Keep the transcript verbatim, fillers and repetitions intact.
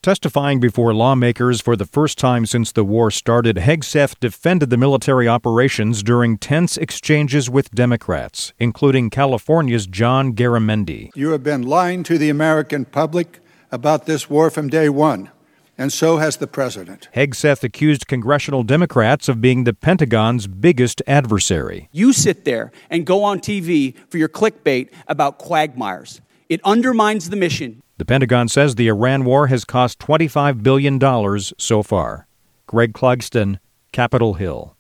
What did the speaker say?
Testifying before lawmakers for the first time since the war started, Hegseth defended the military operations during tense exchanges with Democrats, including California's John Garamendi. You have been lying to the American public about this war from day one, and so has the president. Hegseth accused congressional Democrats of being the Pentagon's biggest adversary. You sit there and go on T V for your clickbait about quagmires. It undermines the mission. The Pentagon says the Iran war has cost twenty-five billion dollars so far. Greg Clugston, Capitol Hill.